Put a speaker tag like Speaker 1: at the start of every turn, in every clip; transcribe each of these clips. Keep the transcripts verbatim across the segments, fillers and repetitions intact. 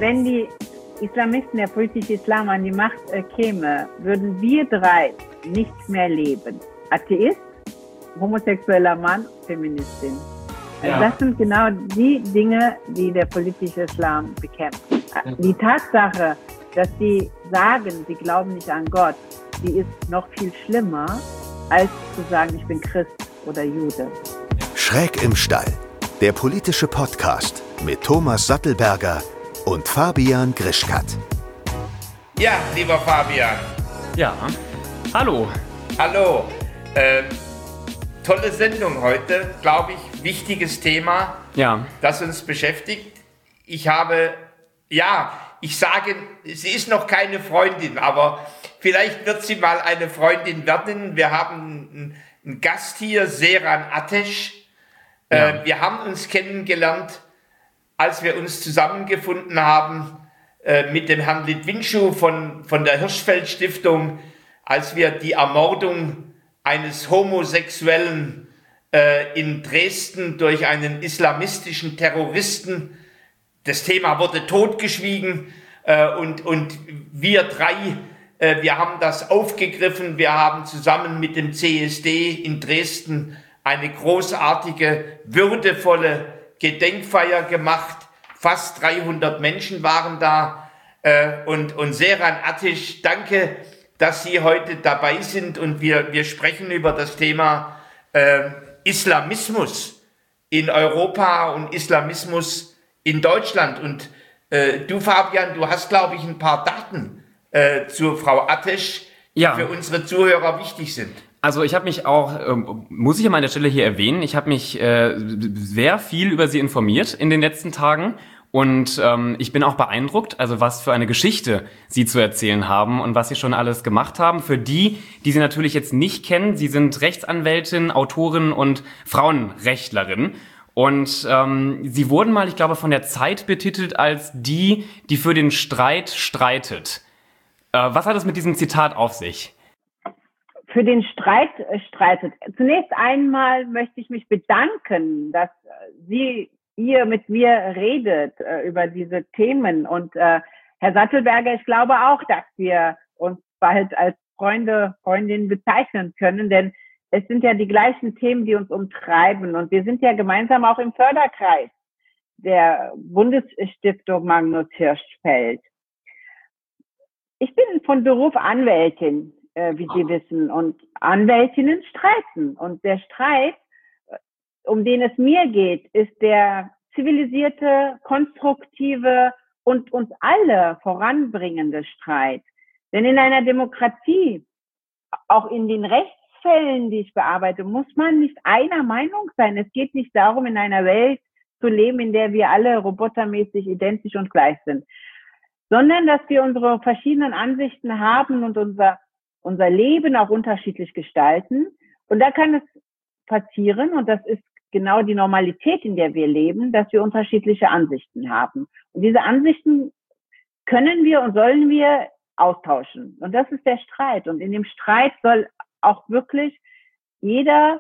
Speaker 1: wenn die Islamisten, der politische Islam an die Macht äh, käme, würden wir drei nicht mehr leben. Atheist, homosexueller Mann, Feministin. Ja. Das sind genau die Dinge, die der politische Islam bekämpft. Ja. Die Tatsache, dass sie sagen, sie glauben nicht an Gott, die ist noch viel schlimmer, als zu sagen, ich bin Christ oder Jude.
Speaker 2: Schräg im Stall, der politische Podcast mit Thomas Sattelberger und Fabian Grischkat.
Speaker 3: Ja, lieber Fabian.
Speaker 4: Ja, hallo.
Speaker 3: Hallo. Äh, tolle Sendung heute, glaube ich. Wichtiges Thema,
Speaker 4: ja,
Speaker 3: das uns beschäftigt. Ich habe, ja, ich sage, sie ist noch keine Freundin, aber vielleicht wird sie mal eine Freundin werden. Wir haben einen, einen Gast hier, Seyran Ateş. Ja. Äh, wir haben uns kennengelernt, als wir uns zusammengefunden haben äh, mit dem Herrn Litwintschu von, von der Hirschfeld Stiftung, als wir die Ermordung eines Homosexuellen äh, in Dresden durch einen islamistischen Terroristen, das Thema wurde totgeschwiegen äh, und, und wir drei, äh, wir haben das aufgegriffen, wir haben zusammen mit dem C S D in Dresden eine großartige, würdevolle Gedenkfeier gemacht. Fast dreihundert Menschen waren da. Äh, und, und Seyran Ateş, danke, dass Sie heute dabei sind. Und wir, wir sprechen über das Thema äh, Islamismus in Europa und Islamismus in Deutschland. Und äh, du, Fabian, du hast, glaube ich, ein paar Daten äh, zur Frau Ateş, die
Speaker 4: ja.
Speaker 3: für unsere Zuhörer wichtig sind.
Speaker 4: Also ich habe mich auch, ähm, muss ich an meiner Stelle hier erwähnen, ich habe mich äh, sehr viel über sie informiert in den letzten Tagen und ähm, ich bin auch beeindruckt, also was für eine Geschichte sie zu erzählen haben und was sie schon alles gemacht haben. Für die, die sie natürlich jetzt nicht kennen, sie sind Rechtsanwältin, Autorin und Frauenrechtlerin. Und ähm, sie wurden mal, ich glaube, von der Zeit betitelt als die, die für den Streit streitet. Äh, was hat es mit diesem Zitat auf sich?
Speaker 1: Für den Streit äh, streitet. Zunächst einmal möchte ich mich bedanken, dass äh, Sie, ihr mit mir redet äh, über diese Themen. Und äh, Herr Sattelberger, ich glaube auch, dass wir uns bald als Freunde, Freundinnen bezeichnen können, denn es sind ja die gleichen Themen, die uns umtreiben. Und wir sind ja gemeinsam auch im Förderkreis der Bundesstiftung Magnus Hirschfeld. Ich bin von Beruf Anwältin, wie Sie wissen, und Anwältinnen streiten. Und der Streit, um den es mir geht, ist der zivilisierte, konstruktive und uns alle voranbringende Streit. Denn in einer Demokratie, auch in den Rechtsfällen, die ich bearbeite, muss man nicht einer Meinung sein. Es geht nicht darum, in einer Welt zu leben, in der wir alle robotermäßig identisch und gleich sind, sondern dass wir unsere verschiedenen Ansichten haben und unser unser Leben auch unterschiedlich gestalten. Und da kann es passieren, und das ist genau die Normalität, in der wir leben, dass wir unterschiedliche Ansichten haben. Und diese Ansichten können wir und sollen wir austauschen. Und das ist der Streit. Und in dem Streit soll auch wirklich jeder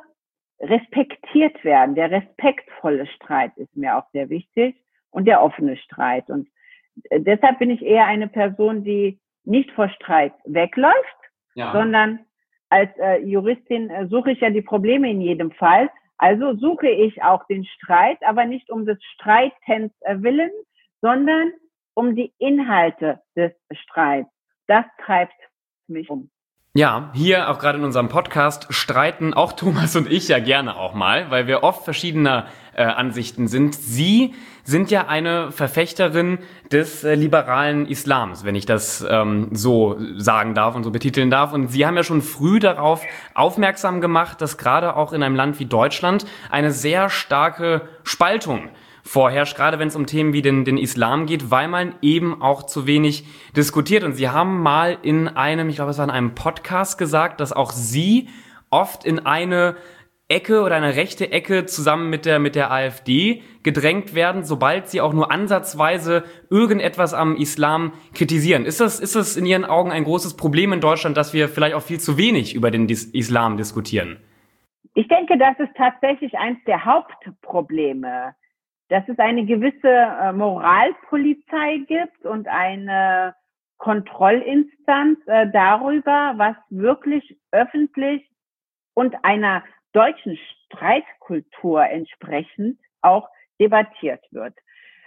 Speaker 1: respektiert werden. Der respektvolle Streit ist mir auch sehr wichtig und der offene Streit. Und deshalb bin ich eher eine Person, die nicht vor Streit wegläuft, ja, sondern als äh, Juristin äh, suche ich ja die Probleme in jedem Fall. Also suche ich auch den Streit, aber nicht um des Streitens äh, willen, sondern um die Inhalte des Streits. Das treibt mich um.
Speaker 4: Ja, hier auch gerade in unserem Podcast streiten auch Thomas und ich ja gerne auch mal, weil wir oft verschiedener äh, Ansichten sind. Sie sind ja eine Verfechterin des äh, liberalen Islams, wenn ich das ähm, so sagen darf und so betiteln darf. Und Sie haben ja schon früh darauf aufmerksam gemacht, dass gerade auch in einem Land wie Deutschland eine sehr starke Spaltung vorherrscht, gerade wenn es um Themen wie den, den Islam geht, weil man eben auch zu wenig diskutiert. Und Sie haben mal in einem, ich glaube, es war in einem Podcast gesagt, dass auch Sie oft in eine Ecke oder eine rechte Ecke zusammen mit der, mit der AfD gedrängt werden, sobald Sie auch nur ansatzweise irgendetwas am Islam kritisieren. Ist das, ist das in Ihren Augen ein großes Problem in Deutschland, dass wir vielleicht auch viel zu wenig über den Islam diskutieren?
Speaker 1: Ich denke, das ist tatsächlich eins der Hauptprobleme. dass es eine gewisse äh, Moralpolizei gibt und eine Kontrollinstanz äh, darüber, was wirklich öffentlich und einer deutschen Streitkultur entsprechend auch debattiert wird.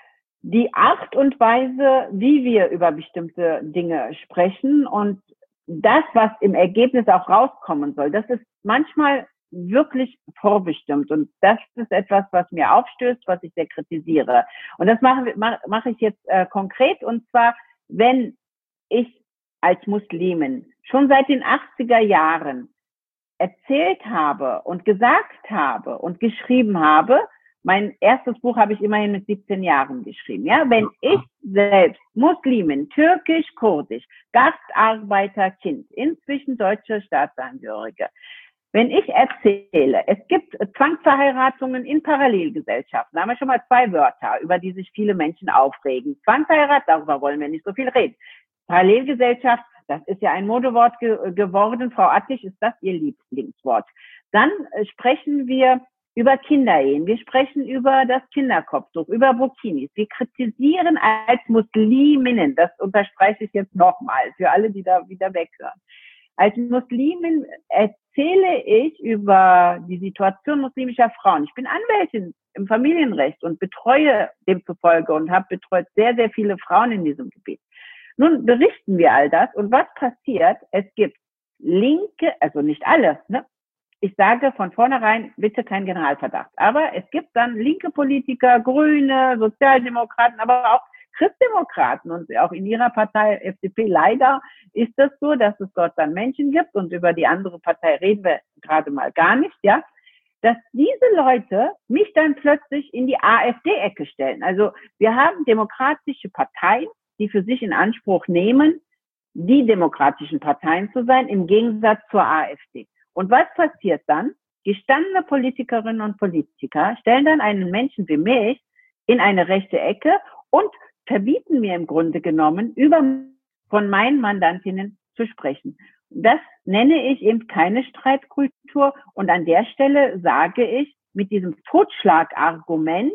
Speaker 1: Die Art und Weise, wie wir über bestimmte Dinge sprechen und das, was im Ergebnis auch rauskommen soll, das ist manchmal wirklich vorbestimmt. Und das ist etwas, was mir aufstößt, was ich sehr kritisiere. Und das mache, mache ich jetzt äh, konkret. Und zwar, wenn ich als Muslimin schon seit den achtziger Jahren erzählt habe und gesagt habe und geschrieben habe, mein erstes Buch habe ich immerhin mit siebzehn Jahren geschrieben. Ja, wenn ich selbst Muslimin, türkisch, kurdisch, Gastarbeiterkind, inzwischen deutsche Staatsangehörige, wenn ich erzähle, es gibt Zwangsverheiratungen in Parallelgesellschaften, da haben wir schon mal zwei Wörter, über die sich viele Menschen aufregen. Zwangsheirat, darüber wollen wir nicht so viel reden. Parallelgesellschaft, das ist ja ein Modewort ge geworden. Frau Attig, ist das Ihr Lieblingswort? Dann äh, sprechen wir über Kinderehen, wir sprechen über das Kinderkopftuch, über Burkinis. Wir kritisieren als Musliminnen, das unterstreiche ich jetzt nochmal für alle, die da wieder weghören. Als Muslimin erzähle ich über die Situation muslimischer Frauen. Ich bin Anwältin im Familienrecht und betreue demzufolge und habe betreut sehr, sehr viele Frauen in diesem Gebiet. Nun berichten wir all das und was passiert? Es gibt Linke, also nicht alle, ne? Ich sage von vornherein, bitte kein Generalverdacht. Aber es gibt dann linke Politiker, Grüne, Sozialdemokraten, aber auch Christdemokraten und auch in ihrer Partei F D P leider ist es so, dass es dort dann Menschen gibt und über die andere Partei reden wir gerade mal gar nicht, ja, dass diese Leute mich dann plötzlich in die AfD-Ecke stellen. Also wir haben demokratische Parteien, die für sich in Anspruch nehmen, die demokratischen Parteien zu sein, im Gegensatz zur AfD. Und was passiert dann? Gestandene Politikerinnen und Politiker stellen dann einen Menschen wie mich in eine rechte Ecke und verbieten mir im Grunde genommen, über von meinen Mandantinnen zu sprechen. Das nenne ich eben keine Streitkultur. Und an der Stelle sage ich mit diesem Totschlagargument,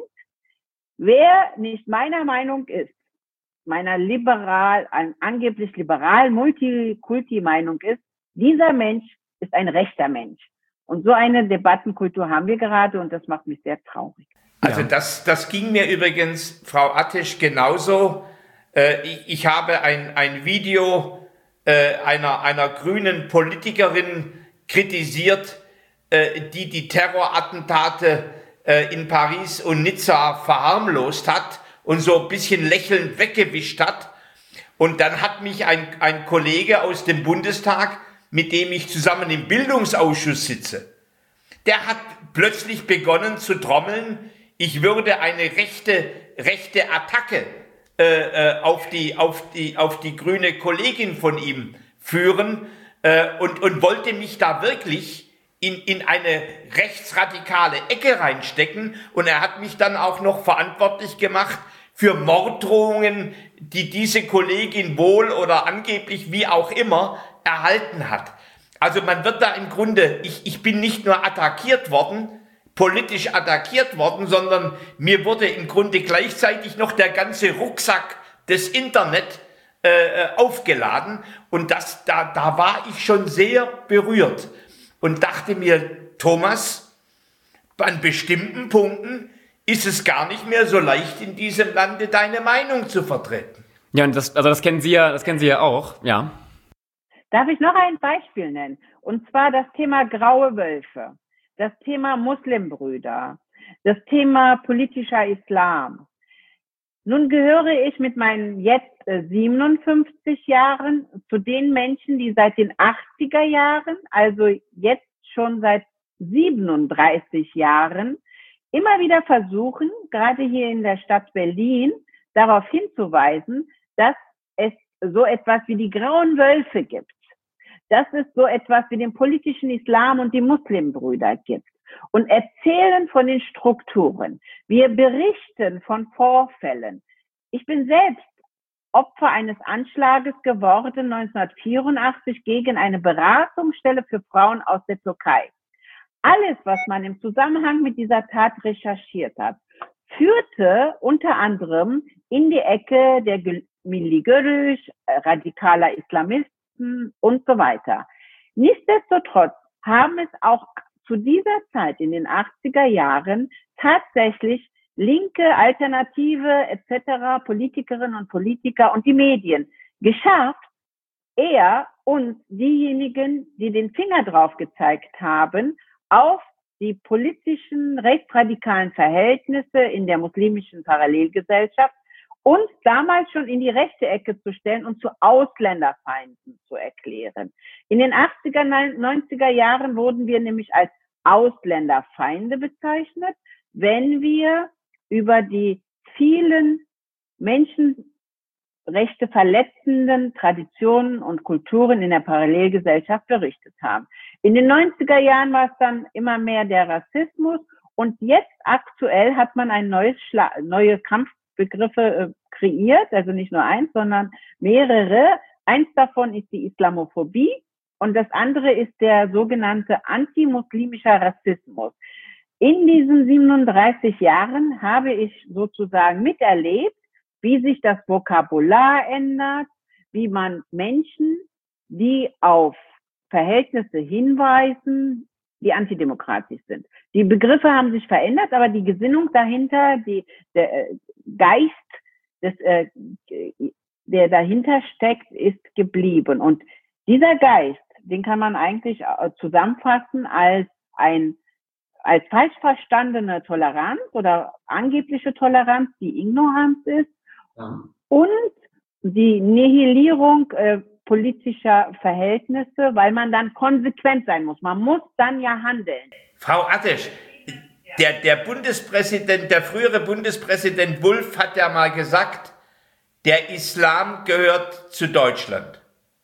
Speaker 1: wer nicht meiner Meinung ist, meiner liberal, angeblich liberal Multikulti-Meinung ist, dieser Mensch ist ein rechter Mensch. Und so eine Debattenkultur haben wir gerade und das macht mich sehr traurig.
Speaker 3: Also das, das ging mir übrigens, Frau Attisch, genauso. Äh, ich, ich habe ein, ein Video äh, einer, einer grünen Politikerin kritisiert, äh, die die Terrorattentate äh, in Paris und Nizza verharmlost hat und so ein bisschen lächelnd weggewischt hat. Und dann hat mich ein, ein Kollege aus dem Bundestag, mit dem ich zusammen im Bildungsausschuss sitze, der hat plötzlich begonnen zu trommeln, ich würde eine rechte, rechte Attacke äh, auf, die, auf, die, auf die grüne Kollegin von ihm führen äh, und, und wollte mich da wirklich in, in eine rechtsradikale Ecke reinstecken. Und er hat mich dann auch noch verantwortlich gemacht für Morddrohungen, die diese Kollegin wohl oder angeblich wie auch immer erhalten hat. Also man wird da im Grunde, ich, ich bin nicht nur attackiert worden, politisch attackiert worden, sondern mir wurde im Grunde gleichzeitig noch der ganze Rucksack des Internet äh, aufgeladen und das, da, da war ich schon sehr berührt und dachte mir, Thomas, an bestimmten Punkten ist es gar nicht mehr so leicht in diesem Lande deine Meinung zu vertreten.
Speaker 4: Ja, und das, also das kennen Sie ja, das kennen Sie ja auch, ja.
Speaker 1: Darf ich noch ein Beispiel nennen? Und zwar das Thema graue Wölfe, das Thema Muslimbrüder, das Thema politischer Islam. Nun gehöre ich mit meinen jetzt siebenundfünfzig Jahren zu den Menschen, die seit den achtziger Jahren, also jetzt schon seit siebenunddreißig Jahren, immer wieder versuchen, gerade hier in der Stadt Berlin, darauf hinzuweisen, dass es so etwas wie die grauen Wölfe gibt. Dass es so etwas wie den politischen Islam und die Muslimbrüder gibt. Und erzählen von den Strukturen. Wir berichten von Vorfällen. Ich bin selbst Opfer eines Anschlages geworden neunzehnhundertvierundachtzig gegen eine Beratungsstelle für Frauen aus der Türkei. Alles, was man im Zusammenhang mit dieser Tat recherchiert hat, führte unter anderem in die Ecke der Milli Görüş, radikaler Islamisten und so weiter. Nichtsdestotrotz haben es auch zu dieser Zeit in den achtziger Jahren tatsächlich linke, alternative et cetera Politikerinnen und Politiker und die Medien geschafft, eher uns diejenigen, die den Finger drauf gezeigt haben, auf die politischen rechtsradikalen Verhältnisse in der muslimischen Parallelgesellschaft uns damals schon in die rechte Ecke zu stellen und zu Ausländerfeinden zu erklären. In den achtziger, neunziger Jahren wurden wir nämlich als Ausländerfeinde bezeichnet, wenn wir über die vielen Menschenrechte verletzenden Traditionen und Kulturen in der Parallelgesellschaft berichtet haben. In den neunziger Jahren war es dann immer mehr der Rassismus und jetzt aktuell hat man ein neues Schla- neue Kampfbegriffe äh, kreiert, also nicht nur eins, sondern mehrere. Eins davon ist die Islamophobie und das andere ist der sogenannte antimuslimischer Rassismus. In diesen siebenunddreißig Jahren habe ich sozusagen miterlebt, wie sich das Vokabular ändert, wie man Menschen, die auf Verhältnisse hinweisen, die antidemokratisch sind. Die Begriffe haben sich verändert, aber die Gesinnung dahinter, die, der Geist, des, äh, der dahinter steckt, ist geblieben. Und dieser Geist, den kann man eigentlich zusammenfassen als ein als falsch verstandene Toleranz oder angebliche Toleranz, die Ignoranz ist, ja. Und die Nihilierung äh, politischer Verhältnisse, weil man dann konsequent sein muss. Man muss dann ja handeln.
Speaker 3: Frau Attesch, der, der Bundespräsident, der frühere Bundespräsident Wulff hat ja mal gesagt, der Islam gehört zu Deutschland.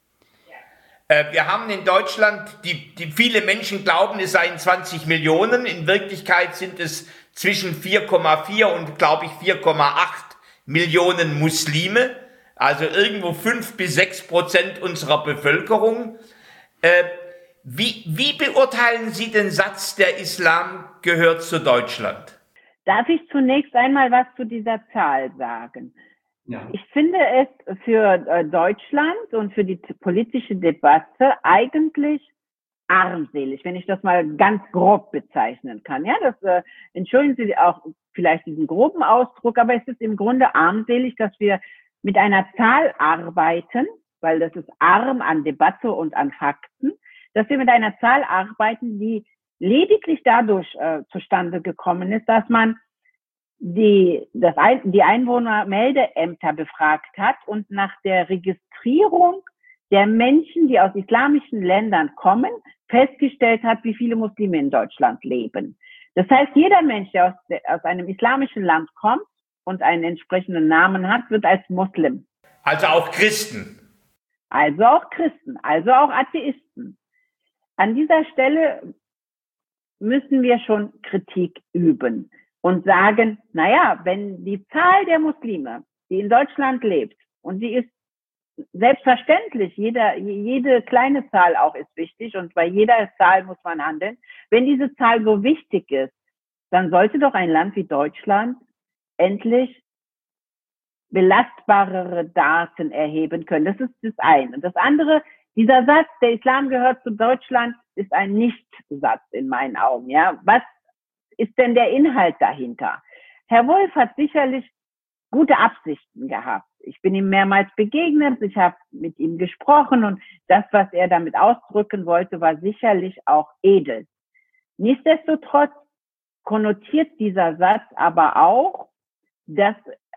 Speaker 3: Wir haben in Deutschland, die, die viele Menschen glauben, es seien zwanzig Millionen. In Wirklichkeit sind es zwischen vier Komma vier und, glaube ich, vier Komma acht Millionen Muslime. Also irgendwo fünf bis sechs Prozent unserer Bevölkerung. Äh, wie, wie beurteilen Sie den Satz, der Islam gehört zu Deutschland?
Speaker 1: Darf ich zunächst einmal was zu dieser Zahl sagen? Ja. Ich finde es für äh, Deutschland und für die t- politische Debatte eigentlich armselig, wenn ich das mal ganz grob bezeichnen kann. Ja, das äh, entschuldigen Sie auch vielleicht diesen groben Ausdruck, aber es ist im Grunde armselig, dass wir mit einer Zahl arbeiten, weil das ist arm an Debatte und an Fakten, dass wir mit einer Zahl arbeiten, die lediglich dadurch äh, zustande gekommen ist, dass man die, das, die Einwohnermeldeämter befragt hat und nach der Registrierung der Menschen, die aus islamischen Ländern kommen, festgestellt hat, wie viele Muslime in Deutschland leben. Das heißt, jeder Mensch, der aus, der aus einem islamischen Land kommt und einen entsprechenden Namen hat, wird als Muslim.
Speaker 3: Also auch Christen.
Speaker 1: Also auch Christen, also auch Atheisten. An dieser Stelle müssen wir schon Kritik üben. Und sagen, naja, wenn die Zahl der Muslime, die in Deutschland lebt, und die ist selbstverständlich, jeder, jede kleine Zahl auch ist wichtig und bei jeder Zahl muss man handeln. Wenn diese Zahl so wichtig ist, dann sollte doch ein Land wie Deutschland endlich belastbarere Daten erheben können. Das ist das eine. Und das andere, dieser Satz, der Islam gehört zu Deutschland, ist ein Nichtsatz in meinen Augen. Ja, was ist denn der Inhalt dahinter? Herr Wulff hat sicherlich gute Absichten gehabt. Ich bin ihm mehrmals begegnet, ich habe mit ihm gesprochen und das, was er damit ausdrücken wollte, war sicherlich auch edel. Nichtsdestotrotz konnotiert dieser Satz aber auch, dass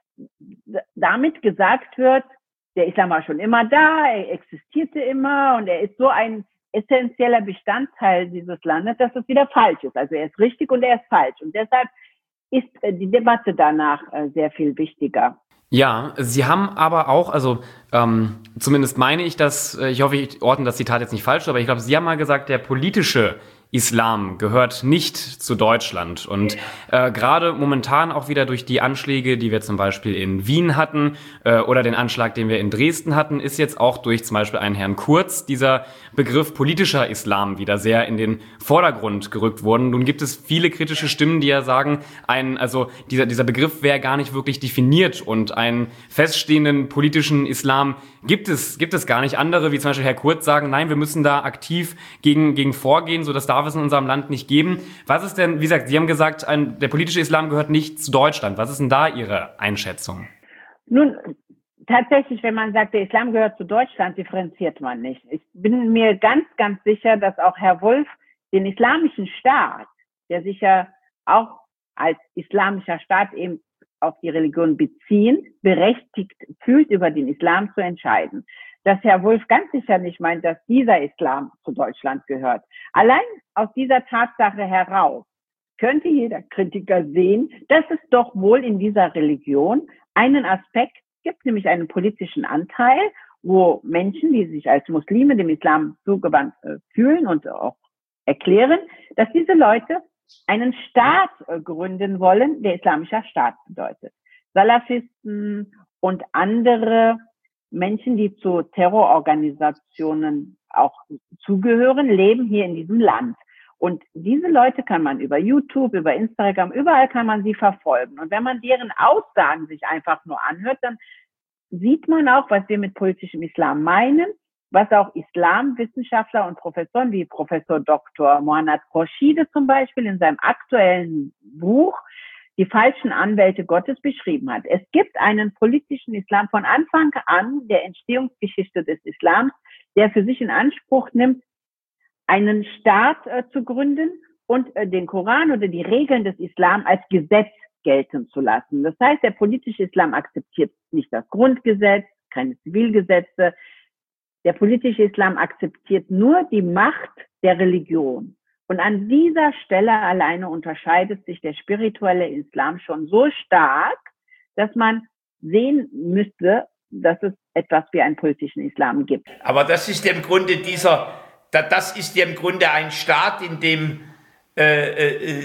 Speaker 1: damit gesagt wird, der Islam war schon immer da, er existierte immer und er ist so ein essentieller Bestandteil dieses Landes, dass es wieder falsch ist. Also er ist richtig und er ist falsch. Und deshalb ist die Debatte danach sehr viel wichtiger.
Speaker 4: Ja, Sie haben aber auch, also ähm, zumindest meine ich das, ich hoffe, ich ordne das Zitat jetzt nicht falsch, aber ich glaube, Sie haben mal gesagt, der politische Islam gehört nicht zu Deutschland. Und äh, gerade momentan auch wieder durch die Anschläge, die wir zum Beispiel in Wien hatten äh, oder den Anschlag, den wir in Dresden hatten, ist jetzt auch durch zum Beispiel einen Herrn Kurz dieser Begriff politischer Islam wieder sehr in den Vordergrund gerückt worden. Nun gibt es viele kritische Stimmen, die ja sagen, ein, also dieser, dieser Begriff wäre gar nicht wirklich definiert und einen feststehenden politischen Islam gibt es, gibt es gar nicht. Andere, wie zum Beispiel Herr Kurz, sagen, nein, wir müssen da aktiv gegen, gegen vorgehen, so das darf es in unserem Land nicht geben. Was ist denn, wie gesagt, Sie haben gesagt, ein, der politische Islam gehört nicht zu Deutschland. Was ist denn da Ihre Einschätzung?
Speaker 1: Nun, tatsächlich, wenn man sagt, der Islam gehört zu Deutschland, differenziert man nicht. Ich bin mir ganz, ganz sicher, dass auch Herr Wolf den islamischen Staat, der sich ja auch als islamischer Staat eben auf die Religion beziehen, berechtigt fühlt, über den Islam zu entscheiden. Dass Herr Wolf ganz sicher nicht meint, dass dieser Islam zu Deutschland gehört. Allein aus dieser Tatsache heraus könnte jeder Kritiker sehen, dass es doch wohl in dieser Religion einen Aspekt gibt, nämlich einen politischen Anteil, wo Menschen, die sich als Muslime dem Islam zugewandt äh, fühlen und auch erklären, dass diese Leute einen Staat äh, gründen wollen, der islamischer Staat bedeutet. Salafisten und andere Menschen, die zu Terrororganisationen auch zugehören, leben hier in diesem Land. Und diese Leute kann man über YouTube, über Instagram, überall kann man sie verfolgen. Und wenn man deren Aussagen sich einfach nur anhört, dann sieht man auch, was wir mit politischem Islam meinen, was auch Islamwissenschaftler und Professoren wie Professor Doktor Mohanad Khorshide zum Beispiel in seinem aktuellen Buch Die falschen Anwälte Gottes beschrieben hat. Es gibt einen politischen Islam von Anfang an der Entstehungsgeschichte des Islams, der für sich in Anspruch nimmt, einen Staat äh, zu gründen und äh, den Koran oder die Regeln des Islam als Gesetz gelten zu lassen. Das heißt, der politische Islam akzeptiert nicht das Grundgesetz, keine Zivilgesetze. Der politische Islam akzeptiert nur die Macht der Religion. Und an dieser Stelle alleine unterscheidet sich der spirituelle Islam schon so stark, dass man sehen müsste, dass es etwas wie einen politischen Islam gibt.
Speaker 3: Aber das ist im Grunde dieser, das ist im Grunde ein Staat, in dem äh, äh,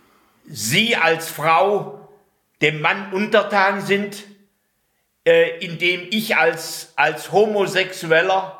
Speaker 3: Sie als Frau dem Mann untertan sind, äh, in dem ich als, als Homosexueller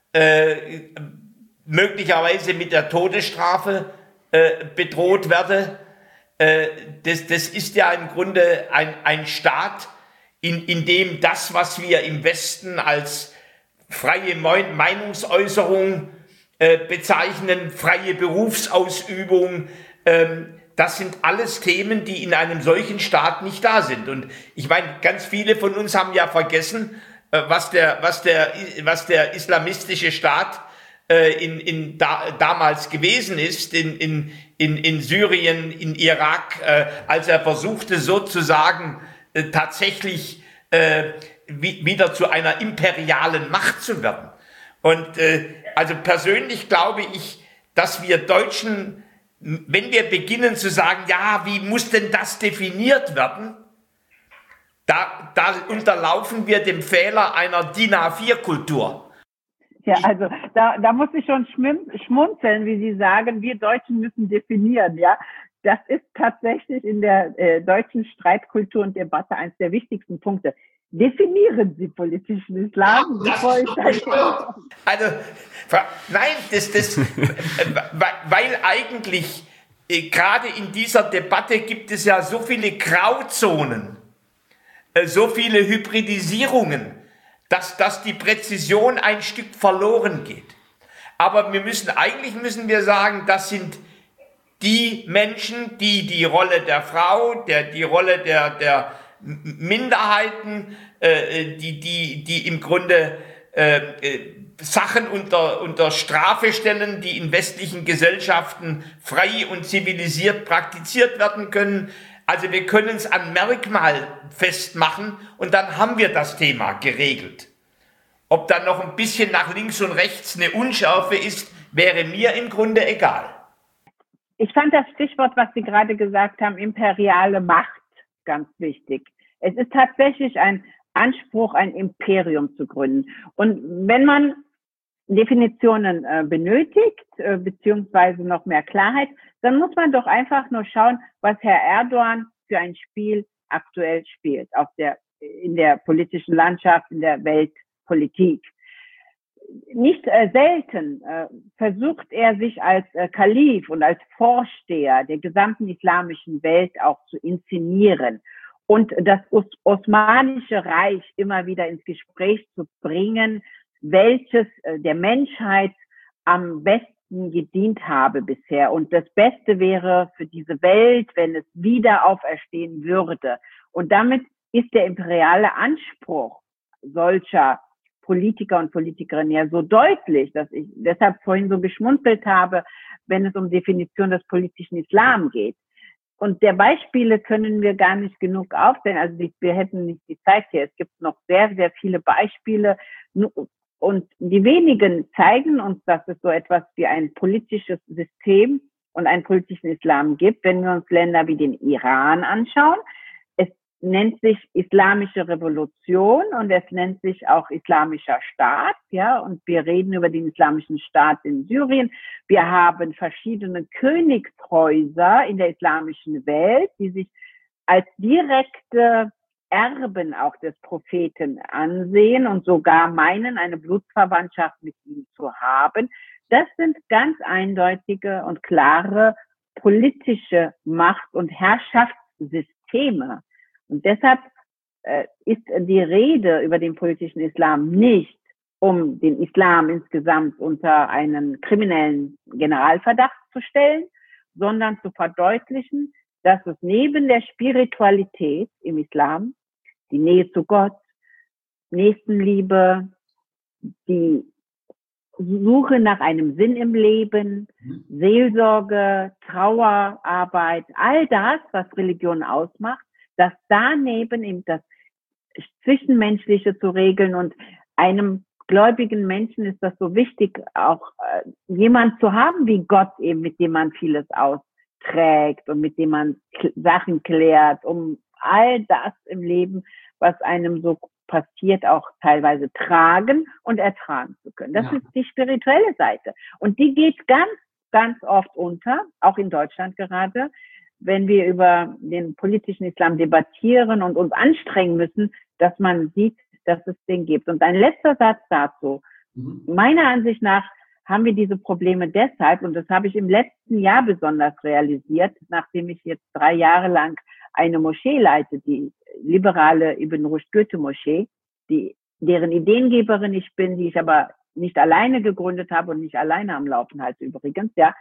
Speaker 3: äh, möglicherweise mit der Todesstrafe äh, bedroht werde. Äh, das, das ist ja im Grunde ein, ein Staat, in, in dem das, was wir im Westen als freie Meinungsäußerung äh, bezeichnen, freie Berufsausübung, ähm, das sind alles Themen, die in einem solchen Staat nicht da sind. Und ich meine, ganz viele von uns haben ja vergessen, äh, was der, was der, was der islamistische Staat in, in da, damals gewesen ist, in, in, in, in Syrien, in Irak, äh, als er versuchte sozusagen äh, tatsächlich äh, wie, wieder zu einer imperialen Macht zu werden. Und äh, also persönlich glaube ich, dass wir Deutschen, wenn wir beginnen zu sagen, ja, wie muss denn das definiert werden, da, da unterlaufen wir dem Fehler einer D I N A vier Kultur.
Speaker 1: Ja, also da, da muss ich schon schmunzeln, wie Sie sagen, wir Deutschen müssen definieren, ja. Das ist tatsächlich in der äh, deutschen Streitkultur und Debatte eines der wichtigsten Punkte. Definieren Sie politischen Islam,
Speaker 3: ja,
Speaker 1: bevor ich sage.
Speaker 3: Also, nein, das, das, weil eigentlich äh, gerade in dieser Debatte gibt es ja so viele Grauzonen, äh, so viele Hybridisierungen, dass, dass die Präzision ein Stück verloren geht. Aber wir müssen, eigentlich müssen wir sagen, das sind die Menschen, die die Rolle der Frau, der, die Rolle der, der Minderheiten, äh, die, die, die im Grunde äh, Sachen unter, unter Strafe stellen, die in westlichen Gesellschaften frei und zivilisiert praktiziert werden können. Also wir können es an Merkmal festmachen und dann haben wir das Thema geregelt. Ob dann noch ein bisschen nach links und rechts eine Unschärfe ist, wäre mir im Grunde egal.
Speaker 1: Ich fand das Stichwort, was Sie gerade gesagt haben, imperiale Macht, ganz wichtig. Es ist tatsächlich ein Anspruch, ein Imperium zu gründen. Und wenn man Definitionen äh, benötigt, äh, beziehungsweise noch mehr Klarheit, dann muss man doch einfach nur schauen, was Herr Erdogan für ein Spiel aktuell spielt, auf der, in der politischen Landschaft, in der Weltpolitik. Nicht äh, selten äh, versucht er sich als äh, Kalif und als Vorsteher der gesamten islamischen Welt auch zu inszenieren und das Os- Osmanische Reich immer wieder ins Gespräch zu bringen, welches äh, der Menschheit am besten gedient habe bisher. Und das Beste wäre für diese Welt, wenn es wieder auferstehen würde. Und damit ist der imperiale Anspruch solcher Politiker und Politikerinnen ja so deutlich, dass ich deshalb vorhin so geschmunzelt habe, wenn es um Definition des politischen Islam geht. Und der Beispiele können wir gar nicht genug aufzählen. Also die, wir hätten nicht die Zeit hier. Es gibt noch sehr, sehr viele Beispiele. Und die wenigen zeigen uns, dass es so etwas wie ein politisches System und einen politischen Islam gibt. Wenn wir uns Länder wie den Iran anschauen, nennt sich Islamische Revolution und es nennt sich auch Islamischer Staat, ja, und wir reden über den Islamischen Staat in Syrien. Wir haben verschiedene Königshäuser in der islamischen Welt, die sich als direkte Erben auch des Propheten ansehen und sogar meinen, eine Blutsverwandtschaft mit ihm zu haben. Das sind ganz eindeutige und klare politische Macht- und Herrschaftssysteme. Und deshalb äh, ist die Rede über den politischen Islam nicht, um den Islam insgesamt unter einen kriminellen Generalverdacht zu stellen, sondern zu verdeutlichen, dass es neben der Spiritualität im Islam, die Nähe zu Gott, Nächstenliebe, die Suche nach einem Sinn im Leben, Seelsorge, Trauerarbeit, all das, was Religion ausmacht, dass daneben eben das Zwischenmenschliche zu regeln und einem gläubigen Menschen ist das so wichtig, auch äh, jemand zu haben wie Gott eben, mit dem man vieles austrägt und mit dem man k- Sachen klärt, um all das im Leben, was einem so passiert, auch teilweise tragen und ertragen zu können. Das ja. ist die spirituelle Seite. Und die geht ganz, ganz oft unter, auch in Deutschland gerade, wenn wir über den politischen Islam debattieren und uns anstrengen müssen, dass man sieht, dass es den gibt. Und ein letzter Satz dazu. Mhm. Meiner Ansicht nach haben wir diese Probleme deshalb, und das habe ich im letzten Jahr besonders realisiert, nachdem ich jetzt drei Jahre lang eine Moschee leite, die liberale Ibn Rushd Goethe Moschee, die, deren Ideengeberin ich bin, die ich aber nicht alleine gegründet habe und nicht alleine am Laufen halte übrigens, ja.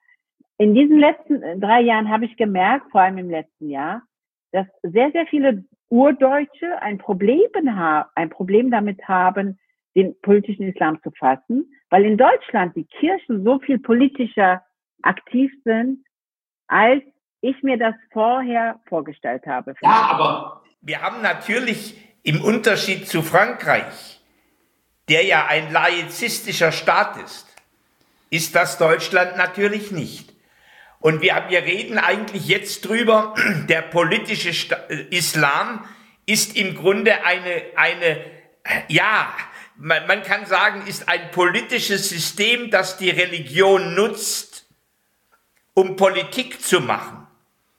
Speaker 1: In diesen letzten drei Jahren habe ich gemerkt, vor allem im letzten Jahr, dass sehr, sehr viele Urdeutsche ein Problem, ein Problem damit haben, den politischen Islam zu fassen, weil in Deutschland die Kirchen so viel politischer aktiv sind, als ich mir das vorher vorgestellt habe.
Speaker 3: Ja, aber wir haben natürlich im Unterschied zu Frankreich, der ja ein laizistischer Staat ist, ist das Deutschland natürlich nicht. Und wir, wir reden eigentlich jetzt drüber, der politische Sta- Islam ist im Grunde eine, eine ja, man, man kann sagen, ist ein politisches System, das die Religion nutzt, um Politik zu machen.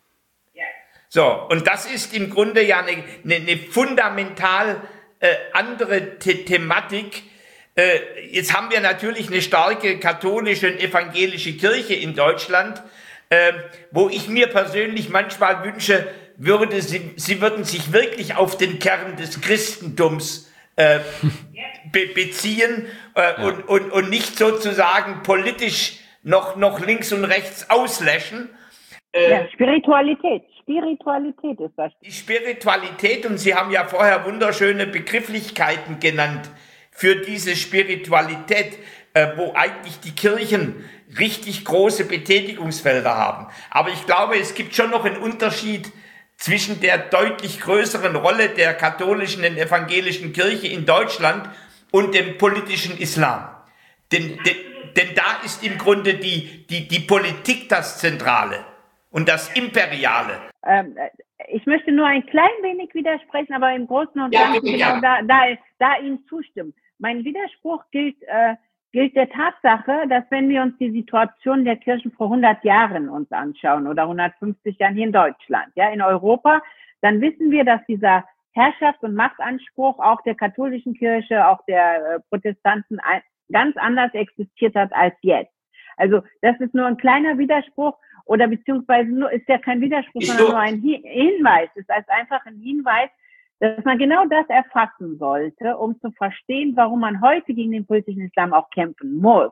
Speaker 3: So, und das ist im Grunde ja eine, eine, eine fundamental äh, andere The- Thematik. Äh, jetzt haben wir natürlich eine starke katholische und evangelische Kirche in Deutschland, äh, wo ich mir persönlich manchmal wünsche, würde sie, sie würden sich wirklich auf den Kern des Christentums äh, be- beziehen äh, ja. und, und, und nicht sozusagen politisch noch, noch links und rechts auslöschen.
Speaker 1: Äh, ja, Spiritualität. Spiritualität ist das.
Speaker 3: Die Spiritualität, und Sie haben ja vorher wunderschöne Begrifflichkeiten genannt für diese Spiritualität, äh, wo eigentlich die Kirchen richtig große Betätigungsfelder haben. Aber ich glaube, es gibt schon noch einen Unterschied zwischen der deutlich größeren Rolle der katholischen und evangelischen Kirche in Deutschland und dem politischen Islam. Denn, denn, denn da ist im Grunde die, die, die Politik das Zentrale und das Imperiale.
Speaker 1: Ähm, ich möchte nur ein klein wenig widersprechen, aber im Großen und
Speaker 3: Ja,
Speaker 1: Ganzen
Speaker 3: bitte,
Speaker 1: genau
Speaker 3: ja.
Speaker 1: da, da, da Ihnen zustimmen. Mein Widerspruch gilt äh, gilt der Tatsache, dass wenn wir uns die Situation der Kirchen vor hundert Jahren uns anschauen oder hundertfünfzig Jahren hier in Deutschland, ja, in Europa, dann wissen wir, dass dieser Herrschafts- und Machtanspruch auch der katholischen Kirche, auch der äh, Protestanten ein, ganz anders existiert hat als jetzt. Also das ist nur ein kleiner Widerspruch oder beziehungsweise nur ist ja kein Widerspruch, sondern nur ein Hi- Hinweis. Es ist einfach ein Hinweis, dass man genau das erfassen sollte, um zu verstehen, warum man heute gegen den politischen Islam auch kämpfen muss.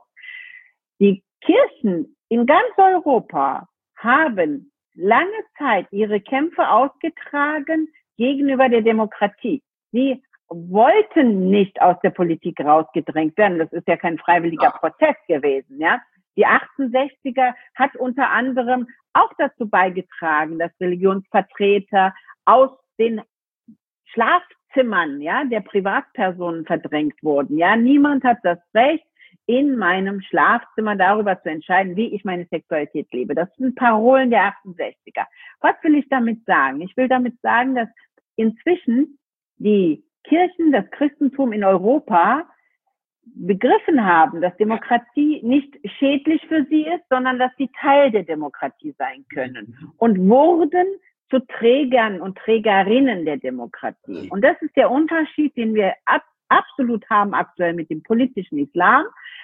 Speaker 1: Die Kirchen in ganz Europa haben lange Zeit ihre Kämpfe ausgetragen gegenüber der Demokratie. Sie wollten nicht aus der Politik rausgedrängt werden. Das ist ja kein freiwilliger Prozess gewesen, ja. Die achtundsechziger hat unter anderem auch dazu beigetragen, dass Religionsvertreter aus den Schlafzimmern, ja, der Privatpersonen verdrängt wurden. Ja, niemand hat das Recht, in meinem Schlafzimmer darüber zu entscheiden, wie ich meine Sexualität lebe. Das sind Parolen der achtundsechziger. Was will ich damit sagen? Ich will damit sagen, dass inzwischen die Kirchen, das Christentum in Europa begriffen haben, dass Demokratie nicht schädlich für sie ist, sondern dass sie Teil der Demokratie sein können und wurden zu Trägern und Trägerinnen der Demokratie. Und das ist der Unterschied, den wir ab, absolut haben aktuell mit dem politischen Islam.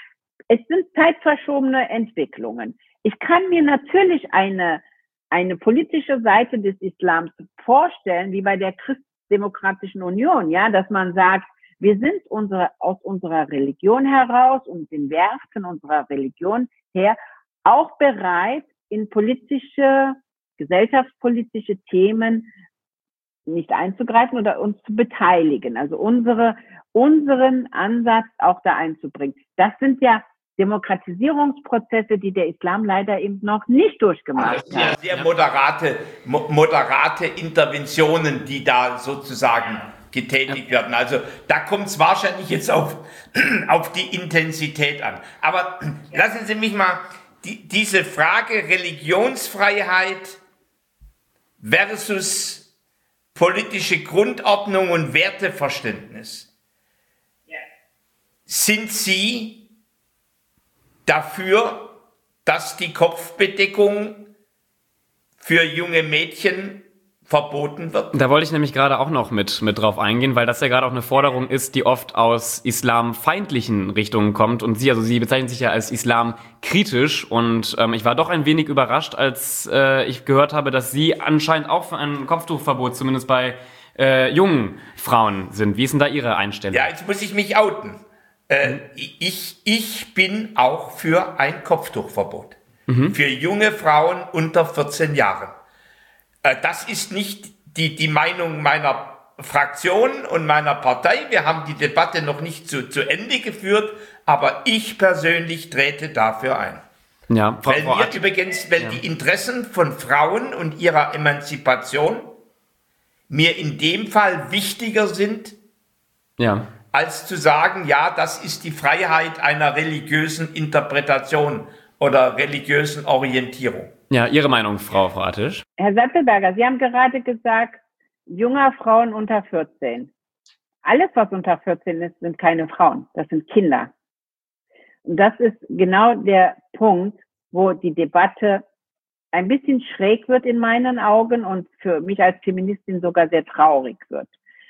Speaker 1: Es sind zeitverschobene Entwicklungen. Ich kann mir natürlich eine, eine politische Seite des Islams vorstellen, wie bei der Christdemokratischen Union, ja, dass man sagt, wir sind unsere, aus unserer Religion heraus und den Werten unserer Religion her auch bereit, in politische, gesellschaftspolitische Themen nicht einzugreifen oder uns zu beteiligen. Also unsere, unseren Ansatz auch da einzubringen. Das sind ja Demokratisierungsprozesse, die der Islam leider eben noch nicht durchgemacht
Speaker 3: das sind ja
Speaker 1: hat.
Speaker 3: sehr moderate, mo moderate Interventionen, die da sozusagen getätigt werden. Also da kommt es wahrscheinlich jetzt auf, auf die Intensität an. Aber lassen Sie mich mal die, diese Frage Religionsfreiheit versus politische Grundordnung und Werteverständnis. Sind Sie dafür, dass die Kopfbedeckung für junge Mädchen verboten wird?
Speaker 4: Da wollte ich nämlich gerade auch noch mit, mit drauf eingehen, weil das ja gerade auch eine Forderung ist, die oft aus islamfeindlichen Richtungen kommt. Und Sie, also Sie bezeichnen sich ja als islamkritisch. Und ähm, ich war doch ein wenig überrascht, als äh, ich gehört habe, dass Sie anscheinend auch für ein Kopftuchverbot, zumindest bei äh, jungen Frauen sind. Wie ist denn da Ihre Einstellung?
Speaker 3: Ja, jetzt muss ich mich outen. Äh, ich, ich bin auch für ein Kopftuchverbot. Mhm. Für junge Frauen unter vierzehn Jahren. Das ist nicht die, die Meinung meiner Fraktion und meiner Partei. Wir haben die Debatte noch nicht zu, zu Ende geführt, aber ich persönlich trete dafür ein.
Speaker 4: Ja, Frau,
Speaker 3: weil
Speaker 4: Frau
Speaker 3: mir
Speaker 4: Ad
Speaker 3: übrigens, weil ja. die Interessen von Frauen und ihrer Emanzipation mir in dem Fall wichtiger sind,
Speaker 4: ja.
Speaker 3: als zu sagen, ja, das ist die Freiheit einer religiösen Interpretation oder religiösen Orientierung.
Speaker 4: Ja, Ihre Meinung, Frau, Frau Attisch?
Speaker 1: Herr Sattelberger, Sie haben gerade gesagt, junger Frauen unter vierzehn. Alles, was unter vierzehn ist, sind keine Frauen. Das sind Kinder. Und das ist genau der Punkt, wo die Debatte ein bisschen schräg wird in meinen Augen und für mich als Feministin sogar sehr traurig wird.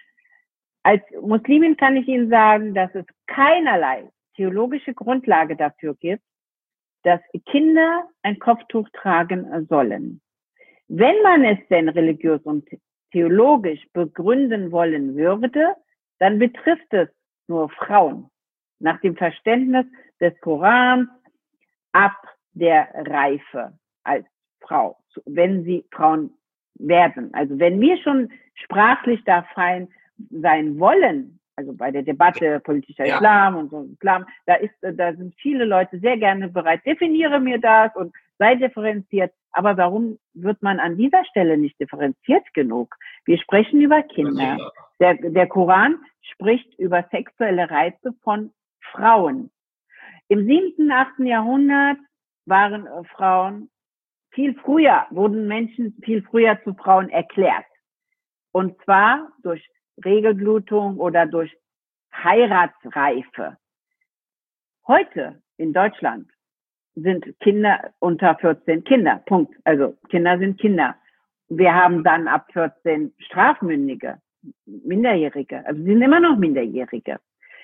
Speaker 1: Als Muslimin kann ich Ihnen sagen, dass es keinerlei theologische Grundlage dafür gibt, dass Kinder ein Kopftuch tragen sollen. Wenn man es denn religiös und theologisch begründen wollen würde, dann betrifft es nur Frauen. Nach dem Verständnis des Korans ab der Reife als Frau, wenn sie Frauen werden. Also wenn wir schon sprachlich da fein sein wollen, also bei der Debatte politischer ja. Islam und so Islam, da ist, da sind viele Leute sehr gerne bereit, definiere mir das und sei differenziert. Aber warum wird man an dieser Stelle nicht differenziert genug? Wir sprechen über Kinder. Der, der Koran spricht über sexuelle Reize von Frauen. Im siebten, achten Jahrhundert waren äh, Frauen viel früher, wurden Menschen viel früher zu Frauen erklärt. Und zwar durch Regelblutung oder durch Heiratsreife. Heute in Deutschland sind Kinder unter vierzehn Kinder. Punkt. Also Kinder sind Kinder. Wir haben dann ab vierzehn Strafmündige, Minderjährige. Also sie sind immer noch Minderjährige.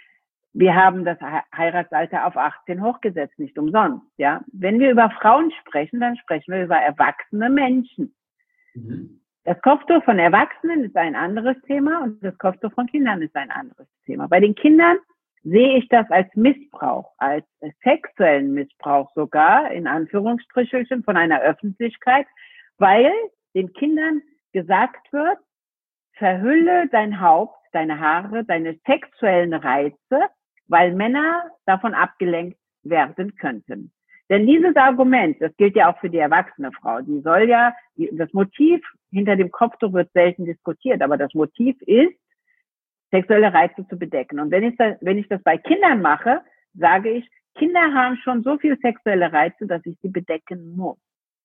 Speaker 1: Wir haben das Heiratsalter auf achtzehn hochgesetzt, nicht umsonst. Ja, wenn wir über Frauen sprechen, dann sprechen wir über erwachsene Menschen. Mhm. Das Kopftuch von Erwachsenen ist ein anderes Thema und das Kopftuch von Kindern ist ein anderes Thema. Bei den Kindern sehe ich das als Missbrauch, als sexuellen Missbrauch sogar, in Anführungsstrichen, von einer Öffentlichkeit, weil den Kindern gesagt wird, verhülle dein Haupt, deine Haare, deine sexuellen Reize, weil Männer davon abgelenkt werden könnten. Denn dieses Argument, das gilt ja auch für die erwachsene Frau, die soll ja, die, das Motiv hinter dem Kopftuch wird selten diskutiert, aber das Motiv ist, sexuelle Reize zu bedecken. Und wenn ich das, wenn ich das bei Kindern mache, sage ich, Kinder haben schon so viel sexuelle Reize, dass ich sie bedecken muss.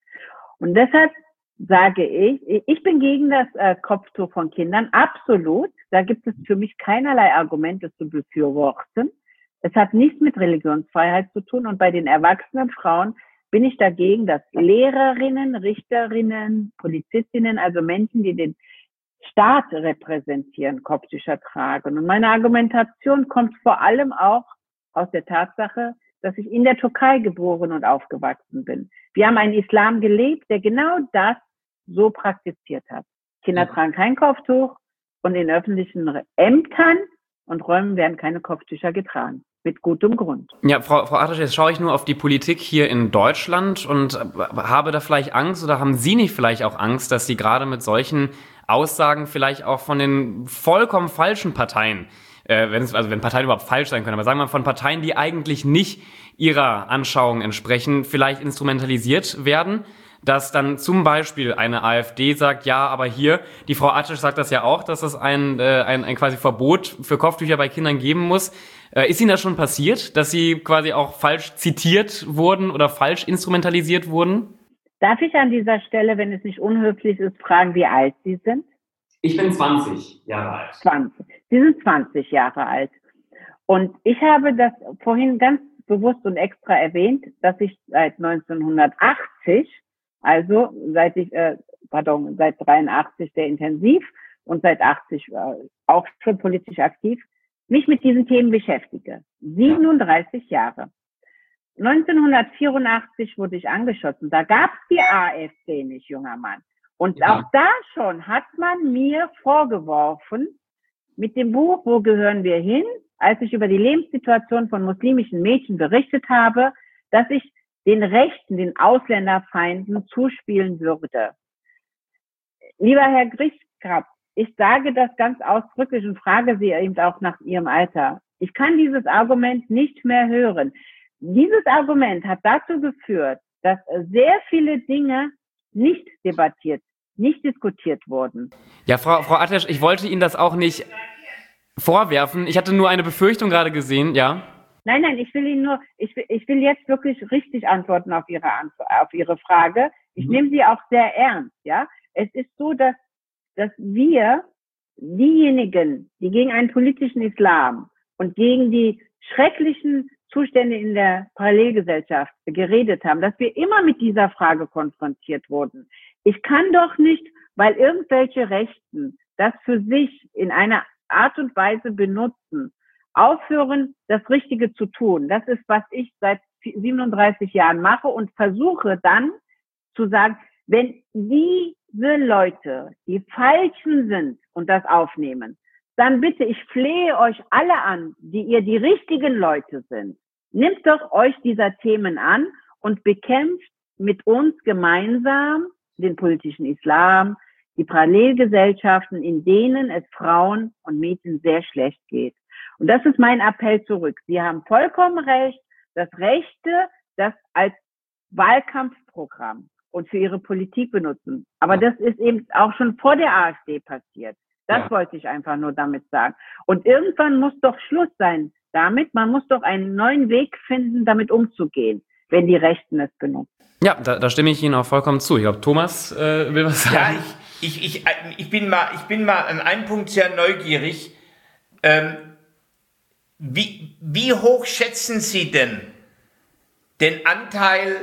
Speaker 1: Und deshalb sage ich, ich bin gegen das äh, Kopftuch von Kindern, absolut. Da gibt es für mich keinerlei Argument, das zu befürworten. Es hat nichts mit Religionsfreiheit zu tun. Und bei den erwachsenen Frauen bin ich dagegen, dass Lehrerinnen, Richterinnen, Polizistinnen, also Menschen, die den Staat repräsentieren, Kopftücher tragen. Und meine Argumentation kommt vor allem auch aus der Tatsache, dass ich in der Türkei geboren und aufgewachsen bin. Wir haben einen Islam gelebt, der genau das so praktiziert hat. Kinder ja. tragen kein Kopftuch und in öffentlichen Ämtern und Räumen werden keine Kopftücher getragen. Mit gutem Grund.
Speaker 4: Ja, Frau, Frau Artasch, jetzt schaue ich nur auf die Politik hier in Deutschland und habe da vielleicht Angst oder haben Sie nicht vielleicht auch Angst, dass Sie gerade mit solchen Aussagen vielleicht auch von den vollkommen falschen Parteien, äh, wenn es, also wenn Parteien überhaupt falsch sein können, aber sagen wir mal von Parteien, die eigentlich nicht ihrer Anschauung entsprechen, vielleicht instrumentalisiert werden, dass dann zum Beispiel eine AfD sagt, ja, aber hier, die Frau Artasch sagt das ja auch, dass es ein, äh, ein, ein quasi Verbot für Kopftücher bei Kindern geben muss. Äh, ist Ihnen das schon passiert, dass Sie quasi auch falsch zitiert wurden oder falsch instrumentalisiert wurden?
Speaker 1: Darf ich an dieser Stelle, wenn es nicht unhöflich ist, fragen, wie alt Sie sind?
Speaker 4: Ich bin zwanzig Jahre alt.
Speaker 1: zwanzig. Sie sind zwanzig Jahre alt. Und ich habe das vorhin ganz bewusst und extra erwähnt, dass ich seit neunzehnhundertachtzig, also seit ich, äh, pardon, seit dreiundachtzig sehr intensiv und seit achtzig äh, auch schon politisch aktiv, mich mit diesen Themen beschäftige. siebenunddreißig Jahre. neunzehnhundertvierundachtzig wurde ich angeschossen. Da gab es die AfD nicht, junger Mann. Und ja. auch da schon hat man mir vorgeworfen, mit dem Buch Wo gehören wir hin, als ich über die Lebenssituation von muslimischen Mädchen berichtet habe, dass ich den Rechten, den Ausländerfeinden zuspielen würde. Lieber Herr Grischkap, ich sage das ganz ausdrücklich und frage Sie eben auch nach Ihrem Alter. Ich kann dieses Argument nicht mehr hören. Dieses Argument hat dazu geführt, dass sehr viele Dinge nicht debattiert, nicht diskutiert wurden.
Speaker 4: Ja, Frau, Frau Artasch, ich wollte Ihnen das auch nicht vorwerfen. Ich hatte nur eine Befürchtung gerade gesehen, ja?
Speaker 1: Nein, nein, ich will Ihnen nur, ich will, ich will jetzt wirklich richtig antworten auf Ihre Antwort, auf Ihre Frage. Ich mhm. nehme Sie auch sehr ernst, ja? Es ist so, dass, dass wir, diejenigen, die gegen einen politischen Islam und gegen die schrecklichen Zustände in der Parallelgesellschaft geredet haben, dass wir immer mit dieser Frage konfrontiert wurden. Ich kann doch nicht, weil irgendwelche Rechten das für sich in einer Art und Weise benutzen, aufhören, das Richtige zu tun. Das ist, was ich seit siebenunddreißig Jahren mache und versuche dann zu sagen, wenn diese Leute die Falschen sind und das aufnehmen, dann bitte, ich flehe euch alle an, die ihr die richtigen Leute sind. Nehmt doch euch dieser Themen an und bekämpft mit uns gemeinsam den politischen Islam, die Parallelgesellschaften, in denen es Frauen und Mädchen sehr schlecht geht. Und das ist mein Appell zurück. Sie haben vollkommen recht, das Rechte, das als Wahlkampfprogramm und für ihre Politik benutzen. Aber das ist eben auch schon vor der AfD passiert. Das ja. wollte ich einfach nur damit sagen. Und irgendwann muss doch Schluss sein damit. Man muss doch einen neuen Weg finden, damit umzugehen, wenn die Rechten es benutzen.
Speaker 4: Ja, da, da stimme ich Ihnen auch vollkommen zu. Ich glaube, Thomas äh, will was sagen.
Speaker 3: Ja, ich, ich, ich, ich, bin mal, ich bin mal an einem Punkt sehr neugierig. Ähm, wie, wie hoch schätzen Sie denn den Anteil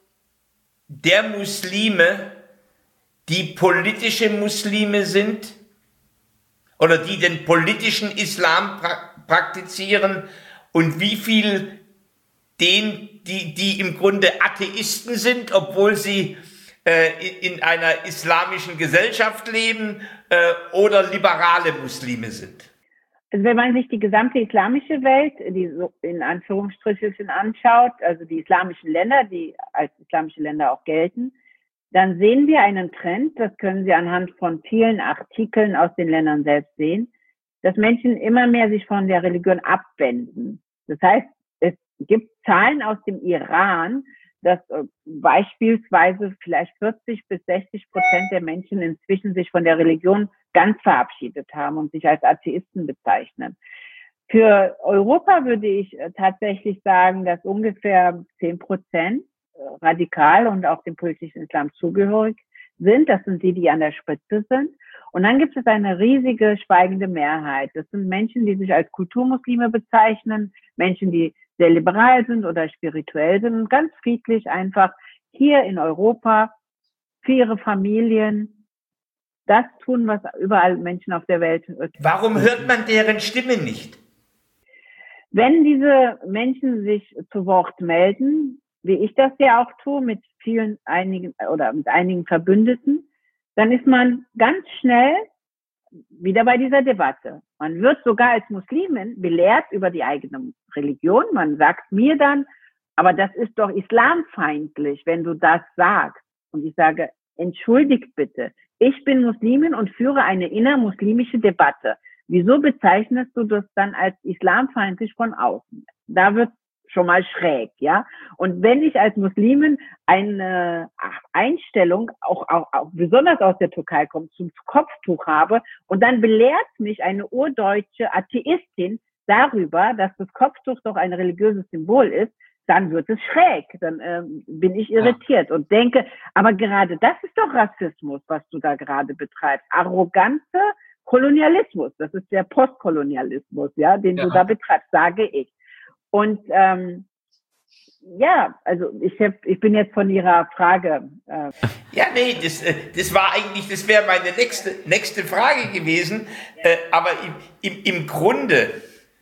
Speaker 3: der Muslime, die politische Muslime sind oder die den politischen Islam pra- praktizieren und wie viel den, die, die im Grunde Atheisten sind, obwohl sie äh, in einer islamischen Gesellschaft leben äh, oder liberale Muslime sind?
Speaker 1: Also wenn man sich die gesamte islamische Welt, die so in Anführungsstrichen anschaut, also die islamischen Länder, die als islamische Länder auch gelten, dann sehen wir einen Trend, das können Sie anhand von vielen Artikeln aus den Ländern selbst sehen, dass Menschen immer mehr sich von der Religion abwenden. Das heißt, es gibt Zahlen aus dem Iran, dass äh, beispielsweise vielleicht vierzig bis sechzig Prozent der Menschen inzwischen sich von der Religion ganz verabschiedet haben und sich als Atheisten bezeichnen. Für Europa würde ich äh, tatsächlich sagen, dass ungefähr zehn Prozent äh, radikal und auch dem politischen Islam zugehörig sind. Das sind die, die an der Spitze sind. Und dann gibt es eine riesige schweigende Mehrheit. Das sind Menschen, die sich als Kulturmuslime bezeichnen, Menschen, die sehr liberal sind oder spirituell sind und ganz friedlich einfach hier in Europa für ihre Familien das tun, was überall Menschen auf der Welt tun.
Speaker 3: Warum hört man deren Stimme nicht?
Speaker 1: Wenn diese Menschen sich zu Wort melden, wie ich das ja auch tue, mit vielen einigen oder mit einigen Verbündeten, dann ist man ganz schnell wieder bei dieser Debatte. Man wird sogar als Muslimin belehrt über die eigene Religion. Man sagt mir dann, aber das ist doch islamfeindlich, wenn du das sagst. Und ich sage, entschuldigt bitte, ich bin Muslimin und führe eine innermuslimische Debatte. Wieso bezeichnest du das dann als islamfeindlich von außen? Da wird schon mal schräg, ja. Und wenn ich als Muslimin eine Einstellung, auch, auch, auch besonders aus der Türkei kommt, zum Kopftuch habe und dann belehrt mich eine urdeutsche Atheistin darüber, dass das Kopftuch doch ein religiöses Symbol ist, dann wird es schräg, dann ähm, bin ich irritiert ja. und denke, aber gerade das ist doch Rassismus, was du da gerade betreibst. Arrogante Kolonialismus, das ist der Postkolonialismus, ja, den ja. du da betreibst, sage ich. Und ähm, ja, also ich hab, ich bin jetzt von Ihrer Frage. Äh
Speaker 3: ja, nee, das, das war eigentlich, das wäre meine nächste nächste Frage gewesen. Äh, aber im, im, im Grunde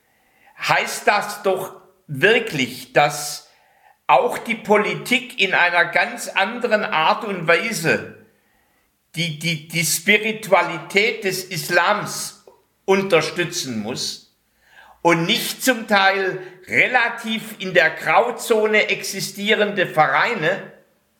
Speaker 3: heißt das doch wirklich, dass auch die Politik in einer ganz anderen Art und Weise die die die Spiritualität des Islams unterstützen muss. Und nicht zum Teil relativ in der Grauzone existierende Vereine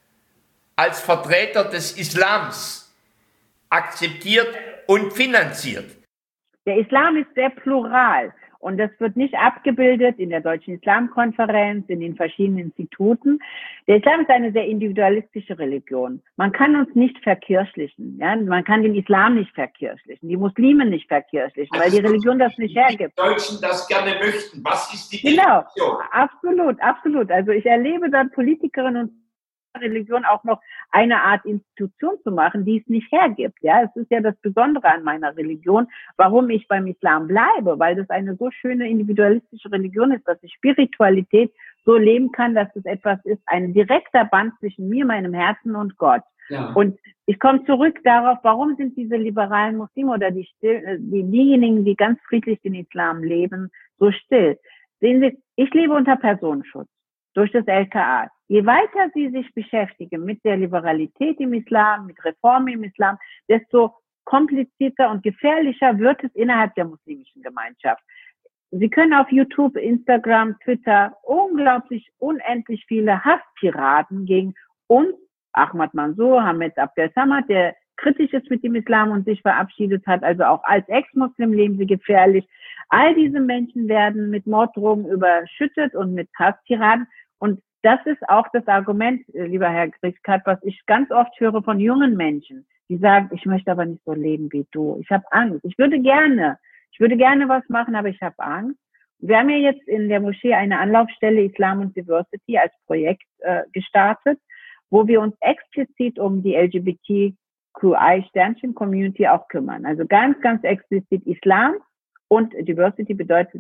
Speaker 3: als Vertreter des Islams akzeptiert und finanziert.
Speaker 1: Der Islam ist sehr plural und das wird nicht abgebildet in der Deutschen Islamkonferenz, in den verschiedenen Instituten. Der Islam ist eine sehr individualistische Religion. Man kann uns nicht verkirchlichen. Ja? Man kann den Islam nicht verkirchlichen, die Muslime nicht verkirchlichen, weil die Religion das nicht hergibt.
Speaker 3: Die Deutschen das gerne möchten. Was ist die
Speaker 1: Genau,
Speaker 3: Definition?
Speaker 1: absolut, absolut. Also ich erlebe dann Politikerinnen und Religion auch noch eine Art Institution zu machen, die es nicht hergibt. Ja, es ist ja das Besondere an meiner Religion, warum ich beim Islam bleibe, weil das eine so schöne individualistische Religion ist, dass ich Spiritualität so leben kann, dass es etwas ist, ein direkter Band zwischen mir, meinem Herzen und Gott. Ja. Und ich komme zurück darauf, warum sind diese liberalen Muslime oder die still, die, diejenigen, die ganz friedlich den Islam leben, so still? Sehen Sie, ich lebe unter Personenschutz durch das L K A. Je weiter Sie sich beschäftigen mit der Liberalität im Islam, mit Reformen im Islam, desto komplizierter und gefährlicher wird es innerhalb der muslimischen Gemeinschaft. Sie können auf YouTube, Instagram, Twitter unglaublich, unendlich viele Hasstiraden gegen uns, Ahmad Mansour, Hamed Abdel Samad, der kritisch ist mit dem Islam und sich verabschiedet hat, also auch als Ex-Muslim leben sie gefährlich. All diese Menschen werden mit Morddrohungen überschüttet und mit Hasstiraden. Und das ist auch das Argument, lieber Herr Grischkat, was ich ganz oft höre von jungen Menschen, die sagen, ich möchte aber nicht so leben wie du. Ich habe Angst. Ich würde gerne, ich würde gerne was machen, aber ich habe Angst. Wir haben ja jetzt in der Moschee eine Anlaufstelle Islam und Diversity als Projekt äh, gestartet, wo wir uns explizit um die L G B T Q I-Sternchen-Community auch kümmern. Also ganz, ganz explizit Islam und Diversity bedeutet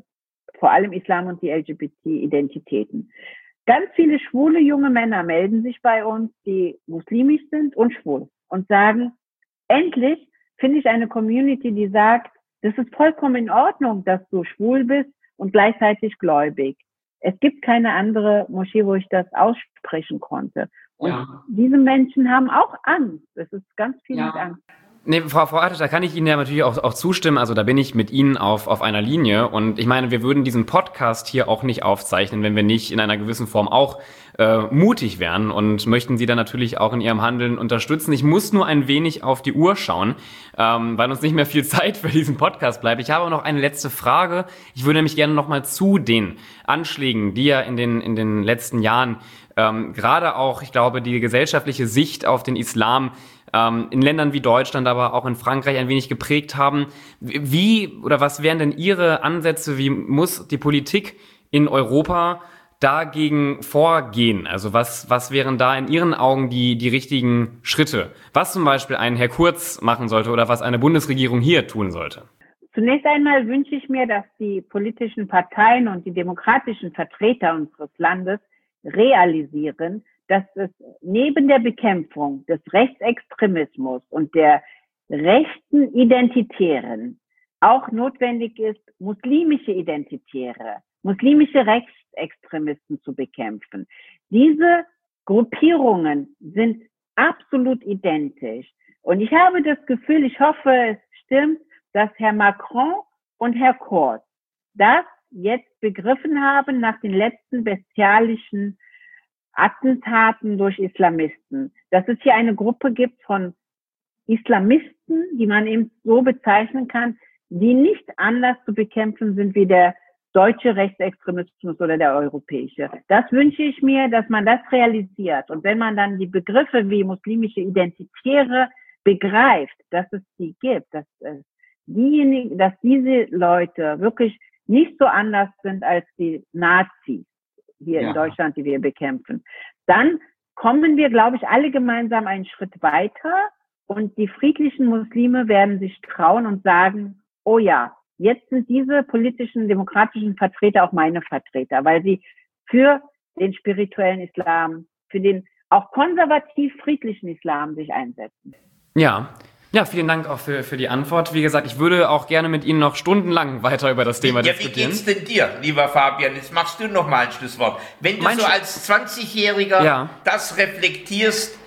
Speaker 1: vor allem Islam und die L G B T-Identitäten. Ganz viele schwule junge Männer melden sich bei uns, die muslimisch sind und schwul und sagen, endlich finde ich eine Community, die sagt, das ist vollkommen in Ordnung, dass du schwul bist und gleichzeitig gläubig. Es gibt keine andere Moschee, wo ich das aussprechen konnte. Und ja. diese Menschen haben auch Angst. Es ist ganz viel ja. mit Angst.
Speaker 4: Nee, Frau, Frau Artisch, da kann ich Ihnen ja natürlich auch, auch zustimmen. Also da bin ich mit Ihnen auf, auf einer Linie. Und ich meine, wir würden diesen Podcast hier auch nicht aufzeichnen, wenn wir nicht in einer gewissen Form auch äh, mutig wären und möchten Sie dann natürlich auch in Ihrem Handeln unterstützen. Ich muss nur ein wenig auf die Uhr schauen, ähm, weil uns nicht mehr viel Zeit für diesen Podcast bleibt. Ich habe aber noch eine letzte Frage. Ich würde nämlich gerne noch mal zu den Anschlägen, die ja in den, in den letzten Jahren ähm, gerade auch, ich glaube, die gesellschaftliche Sicht auf den Islam in Ländern wie Deutschland, aber auch in Frankreich ein wenig geprägt haben. Wie oder was wären denn Ihre Ansätze? Wie muss die Politik in Europa dagegen vorgehen? Also was, was wären da in Ihren Augen die, die richtigen Schritte? Was zum Beispiel ein Herr Kurz machen sollte oder was eine Bundesregierung hier tun sollte?
Speaker 1: Zunächst einmal wünsche ich mir, dass die politischen Parteien und die demokratischen Vertreter unseres Landes realisieren, dass es neben der Bekämpfung des Rechtsextremismus und der rechten Identitären auch notwendig ist, muslimische Identitäre, muslimische Rechtsextremisten zu bekämpfen. Diese Gruppierungen sind absolut identisch. Und ich habe das Gefühl, ich hoffe, es stimmt, dass Herr Macron und Herr Kurz das jetzt begriffen haben nach den letzten bestialischen Attentaten durch Islamisten, dass es hier eine Gruppe gibt von Islamisten, die man eben so bezeichnen kann, die nicht anders zu bekämpfen sind wie der deutsche Rechtsextremismus oder der europäische. Das wünsche ich mir, dass man das realisiert. Und wenn man dann die Begriffe wie muslimische Identitäre begreift, dass es die gibt, dass es diejenigen, dass diese Leute wirklich nicht so anders sind als die Nazis hier ja. in Deutschland, die wir bekämpfen, dann kommen wir, glaube ich, alle gemeinsam einen Schritt weiter und die friedlichen Muslime werden sich trauen und sagen, oh ja, jetzt sind diese politischen, demokratischen Vertreter auch meine Vertreter, weil sie für den spirituellen Islam, für den auch konservativ friedlichen Islam sich einsetzen.
Speaker 4: Ja. Ja, vielen Dank auch für, für die Antwort. Wie gesagt, ich würde auch gerne mit Ihnen noch stundenlang weiter über das Thema ja, diskutieren.
Speaker 3: Wie geht's denn dir, lieber Fabian? Jetzt machst du noch mal ein Schlusswort. Wenn du mein so als zwanzigjähriger ja. das reflektierst,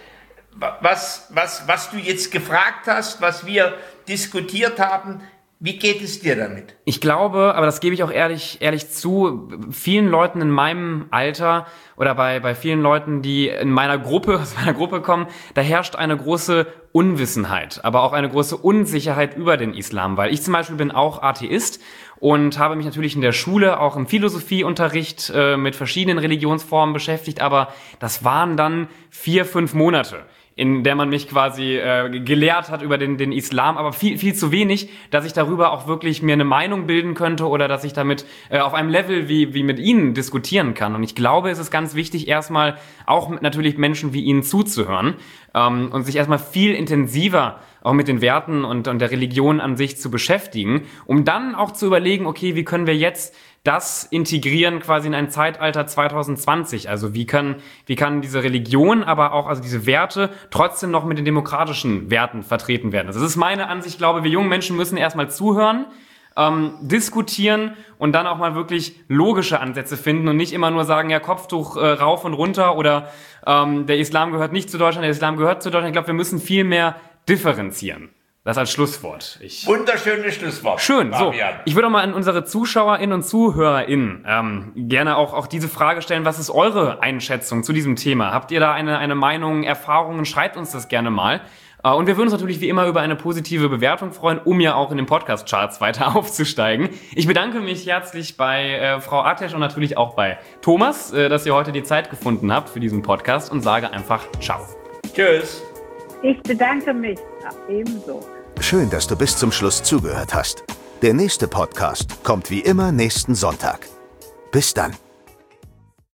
Speaker 3: was, was, was du jetzt gefragt hast, was wir diskutiert haben, wie geht es dir damit?
Speaker 4: Ich glaube, aber das gebe ich auch ehrlich, ehrlich zu, vielen Leuten in meinem Alter oder bei, bei vielen Leuten, die in meiner Gruppe, aus meiner Gruppe kommen, da herrscht eine große Unwissenheit, aber auch eine große Unsicherheit über den Islam, weil ich zum Beispiel bin auch Atheist und habe mich natürlich in der Schule auch im Philosophieunterricht äh, mit verschiedenen Religionsformen beschäftigt, aber das waren dann vier, fünf Monate, in der man mich quasi äh, gelehrt hat über den, den Islam, aber viel, viel zu wenig, dass ich darüber auch wirklich mir eine Meinung bilden könnte oder dass ich damit äh, auf einem Level wie, wie mit Ihnen diskutieren kann. Und ich glaube, es ist ganz wichtig, erstmal auch mit natürlich Menschen wie Ihnen zuzuhören ähm, und sich erstmal viel intensiver auch mit den Werten und, und der Religion an sich zu beschäftigen, um dann auch zu überlegen, okay, wie können wir jetzt das integrieren quasi in ein Zeitalter zwanzig zwanzig. Also wie kann, wie kann diese Religion, aber auch also diese Werte trotzdem noch mit den demokratischen Werten vertreten werden. Das ist meine Ansicht. Ich glaube, wir jungen Menschen müssen erstmal zuhören, ähm, diskutieren und dann auch mal wirklich logische Ansätze finden und nicht immer nur sagen, ja, Kopftuch äh, rauf und runter oder ähm, der Islam gehört nicht zu Deutschland, der Islam gehört zu Deutschland. Ich glaube, wir müssen viel mehr differenzieren. Das als Schlusswort. Ich
Speaker 3: Wunderschönes Schlusswort.
Speaker 4: Schön, so. Ich würde auch mal an unsere ZuschauerInnen und ZuhörerInnen ähm, gerne auch, auch diese Frage stellen, was ist eure Einschätzung zu diesem Thema? Habt ihr da eine, eine Meinung, Erfahrungen? Schreibt uns das gerne mal. Äh, und wir würden uns natürlich wie immer über eine positive Bewertung freuen, um ja auch in den Podcast-Charts weiter aufzusteigen. Ich bedanke mich herzlich bei äh, Frau Ateş und natürlich auch bei Thomas, äh, dass ihr heute die Zeit gefunden habt für diesen Podcast und sage einfach Ciao.
Speaker 3: Tschüss.
Speaker 1: Ich bedanke mich ebenso.
Speaker 2: Schön, dass du bis zum Schluss zugehört hast. Der nächste Podcast kommt wie immer nächsten Sonntag. Bis dann.